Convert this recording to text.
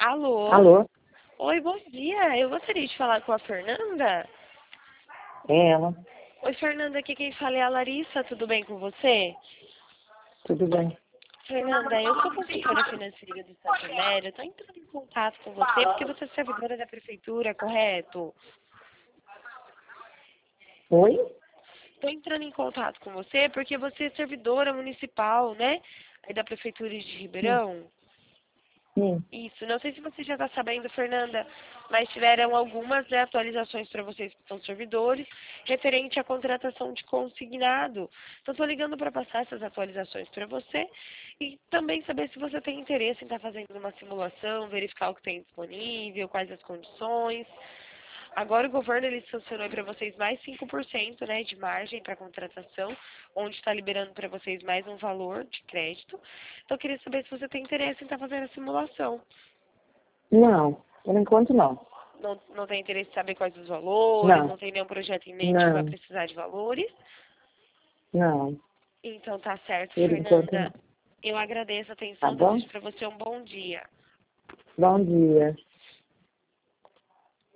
Alô? Alô? Oi, bom dia. Eu gostaria de falar com a Fernanda. É ela. Oi, Fernanda, aqui quem fala é a Larissa. Tudo bem com você? Tudo bem? Fernanda, eu sou consultora financeira do Santander. Eu estou entrando em contato com você porque você é servidora da prefeitura, correto? Oi? Estou entrando em contato com você porque você é servidora municipal, né? Aí da Prefeitura de Sim. Ribeirão. Sim. Isso, não sei se você já está sabendo, Fernanda, mas tiveram algumas, né, atualizações para vocês que são servidores, referente à contratação de consignado. Então, estou ligando para passar essas atualizações para você e também saber se você tem interesse em estar fazendo uma simulação, verificar o que tem disponível, quais as condições. Agora o governo ele sancionou para vocês mais 5%, né, de margem para contratação, onde está liberando para vocês mais um valor de crédito. Então eu queria saber se você tem interesse em estar fazendo a simulação. Não, por enquanto não. Não tem interesse em saber quais os valores, Não. não tem nenhum projeto em mente que vai Não. precisar de valores. Não. Então tá certo, Por enquanto Fernanda. não. Eu agradeço a Tá atenção, bom? desejo para você um bom dia. Bom dia.